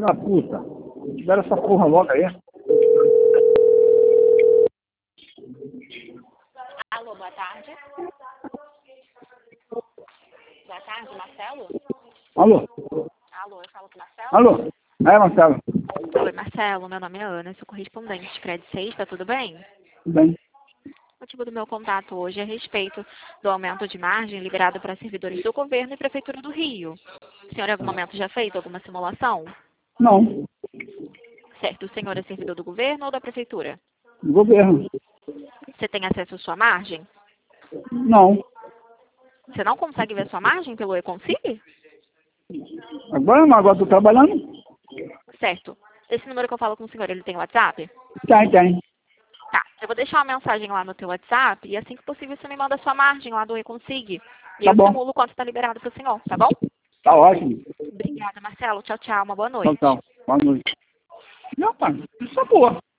da puta. Libera essa porra logo aí. Alô, boa tarde. Boa tarde, Marcelo? Alô? Alô, eu falo com o Marcelo? Alô? É, Marcelo? Oi, Marcelo, meu nome é Ana, sou correspondente de Crédito 6, tá tudo bem? Tudo bem? O motivo do meu contato hoje é a respeito do aumento de margem liberado para servidores do governo e Prefeitura do Rio. O senhor em algum momento já fez alguma simulação? Não. Certo, o senhor é servidor do governo ou da Prefeitura? Do governo. Você tem acesso à sua margem? Não. Você não consegue ver sua margem pelo e-Consigne? Agora não, agora tô trabalhando. Certo. Esse número que eu falo com o senhor, ele tem WhatsApp? Tem. Tá, eu vou deixar uma mensagem lá no teu WhatsApp e assim que possível você me manda a sua margem lá do e-Consigne. E Tá eu bom. simulo quanto está liberado para o senhor, tá bom? Tá ótimo. Obrigada, Marcelo. Tchau, tchau. Uma boa Então, noite. boa noite. Não, pai, isso é boa.